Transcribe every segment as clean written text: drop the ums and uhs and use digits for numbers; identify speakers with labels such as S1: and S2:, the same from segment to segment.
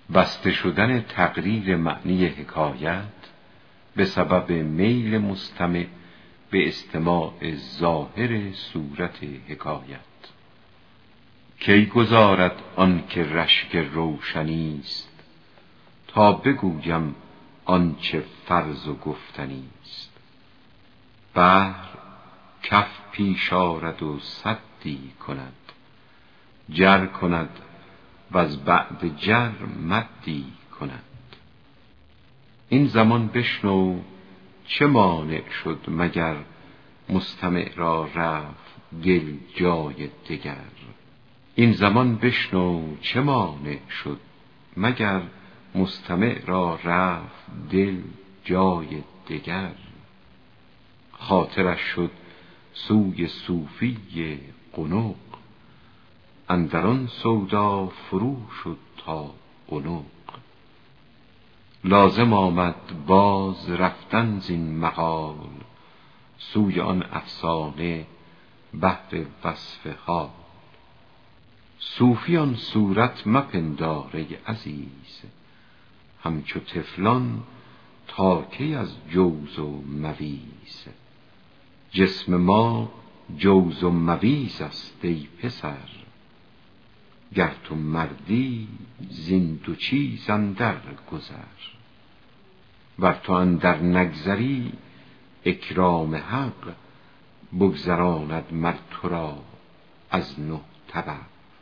S1: بسته شدن تقریر معنی حکایت به سبب میل مستمع به استماع ظاهر صورت حکایت. کی گذارد آن که رشک روشنی است، تا بگویم آنچه فرض و گفتنی است. بحر کف پیش آرد و سدی کند، جر کند و از بعد جر مدی کند. این زمان بشنو چه مانع شد مگر، مستمع را رفت دل جای دگر. این زمان بشنو چه مانع شد مگر، مستمع را رفت دل جای دگر. خاطرش شد سوی صوفی قنق، اندران سودا فرو شد تا عنق. لازم آمد باز رفتن زین مقال، سوی آن افسانه بهر وصف حال. صوفی آن صورت مپندار ای عزیز، همچو طفلان تا کی از جوز و مویز. جسم ما جوز و مویز است ای پسر، گر تو مردی زین دو چیز اندر گذر. ور تو اندر نگذری اکرام حق، بگذراند مر تو را از نه طبق.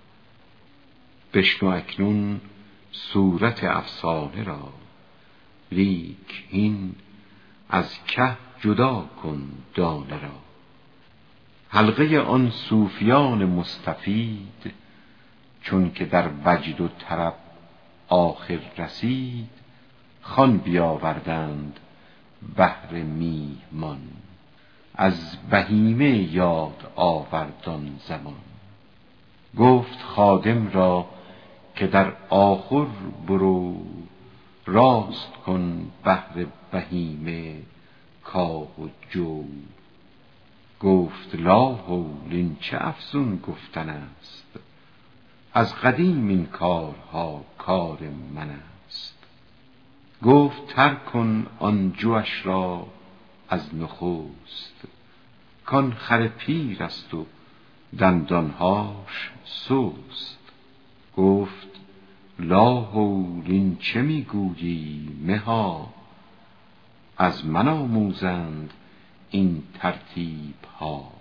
S1: بشنو اکنون صورت افسانه را، لیک هین از که جدا کن دانه را. حلقه آن صوفیان مستفید، چون که در وجد و طرب آخر رسید. خوان بیاوردند بهر میهمان، از بهیمه یاد آورد آن زمان. گفت خادم را که در آخر برو، راست کن بهر بهیمه کاه و جو. گفت لا حول این چه افزون گفتن است، از قدیم این کارها کار من است. گفت ترک کن آن جوش را از نخست، کان خر پیر است و دندانهاش سست. گفت لا حول این چه میگویی مها، از من آموزند این ترتیب ها.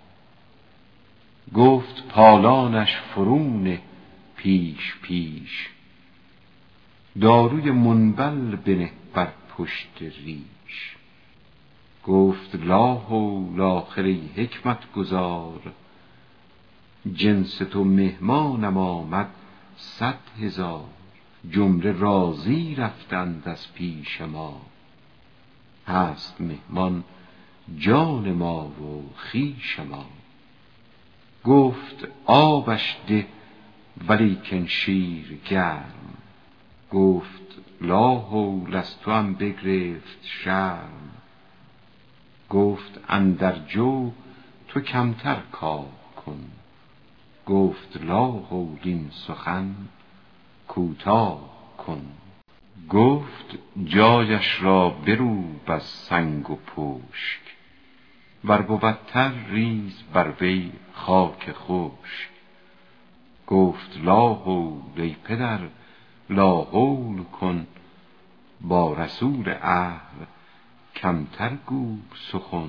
S1: گفت پالانش فرو نه پیش پیش، داروی منبل بنه بر پشت ریش. گفت لا حول آخر ای حکمت گزار، جنس تو مهمانم آمد 100,000. جمله راضی رفتند از پیش ما، هست مهمان جان ما و خویش ما. گفت آبش ده ولیکن شیر گرم، گفت لا حول از تو هم بگرفت شرم. گفت اندر جو تو کمتر کار کن، گفت لا حول این سخن کوتاه کن. گفت جایش را بروب از سنگ و پشک، ور بود تر ریز بر وی خاک خشک. گفت لا حول ای پدر لا حول کن، با رسول اهل کمتر گو سخن.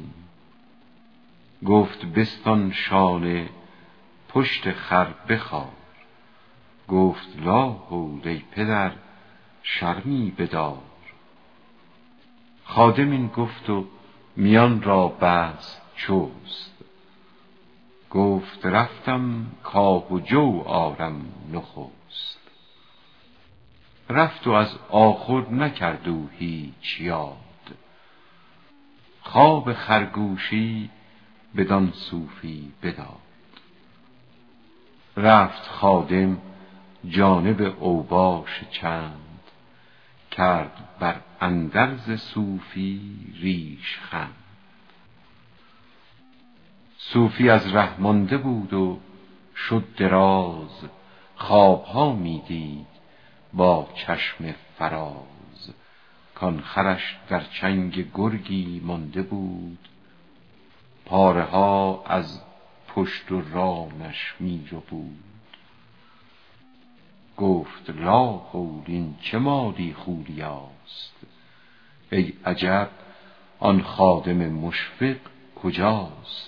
S1: گفت بستان شانه پشت خر بخار، گفت لا حول ای پدر شرمی بدار. خادم این گفت و میان را بست چست، گفت رفتم کاه و جو آرم نخست. رفت و از آخر نکرد او هیچ یاد، خواب خرگوشی بدان صوفی بداد. رفت خادم جانب اوباش چند، کرد بر اندرز صوفی ریش خند. صوفی از ره مانده بود و شد دراز، خوابها می دید با چشم فراز، کان خرش در چنگ گرگی مانده بود، پاره ها از پشت و رانش می ربود. گفت لا حول این چه مالی خوریاست، ای عجب آن خادم مشفق کجاست.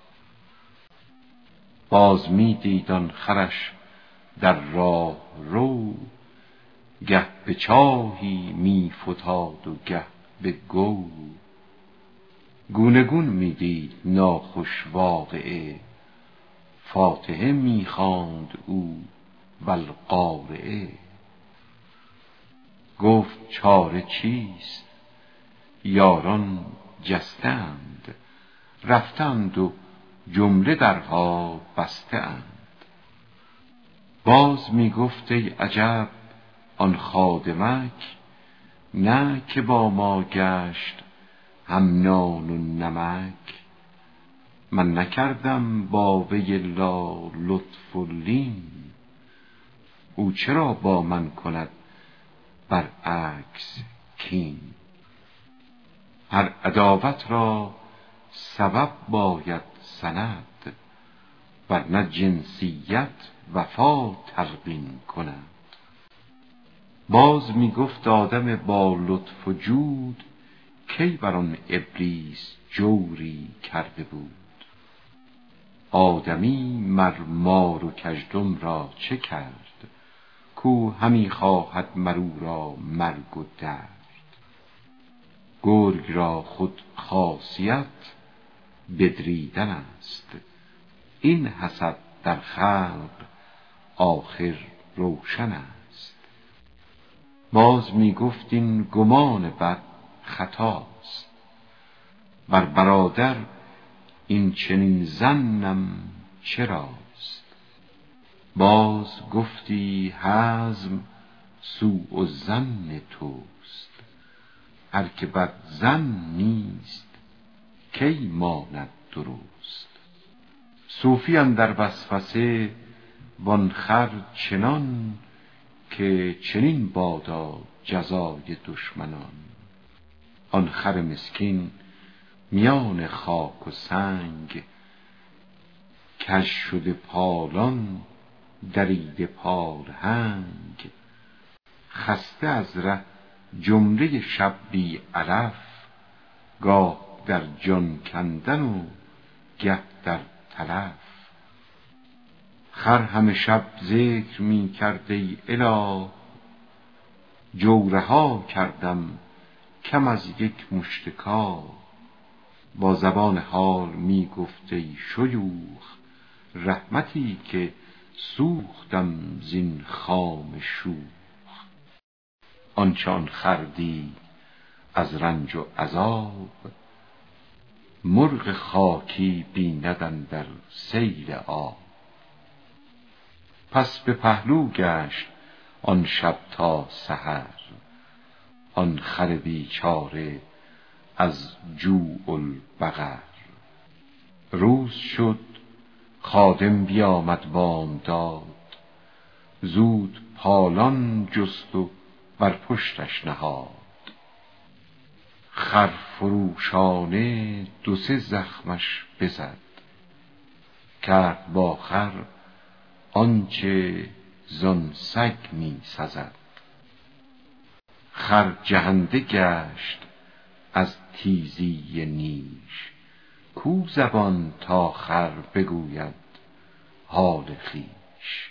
S1: باز می دید آن خرش در راه رو، گه به چاهی می فتاد و گه به گو. گونه گون می دید ناخوش واقعه، فاتحه می خواند او والقارعه. گفت چاره چیست؟ یاران جسته اند، رفتند و جمله درها بسته اند. باز می گفت ای عجب آن خادمک، نه که با ما گشت هم نان و نمک. من نکردم با وی لا لطف و لین، او چرا با من کند برعکس کین. هر عداوت را سبب باید سند، ورنه جنسیت وفا تلقین کند. باز می گفت آدم با لطف و جود، کی بر آن ابلیس جوری کرده بود. آدمی مر مار و کژدم را چه کرد، کو همی خواهد مر او را مرگ و درد. گرگ را خود خاصیت بدریدن است، این حسد در خلق آخر روشن است. باز می گفت این گمان بد خطاست، بر برادر این چنین ظنم چراست. باز گفتی حزم سوء الظن توست، هر که بد ظن نیست کی ماند درست. صوفی اندر وسوسه وان خر چنان، که چنین بادا جزای دشمنان. آن خر مسکین میان خاک و سنگ، کژ شده پالان دریده پالهنگ. خسته از ره جمله شب بی علف، گاه در جان کندن و گه در تلف. خر همه شب ذکر می کرد ای اله، جورها کردم کم از یک مشت کاه. با زبان حال می گفت ای شیوخ، رحمتی که سوختم زین خام شوخ. آنچه آن خر دید از رنج و عذاب، مرغ خاکی بیند اندر سیل آب. پس به پهلو گشت آن شب تا سحر، آن خر بیچاره از جوع البقر. روز شد خادم بیامد بامداد، زود پالان جست و بر پشتش نهاد. خرفروشانه دو سه زخمش بزد، کرد با خر آنچه زان سگ می سزد. خر جهنده گشت از تیزی نیش، کو زبان تا خر بگوید حال خویش.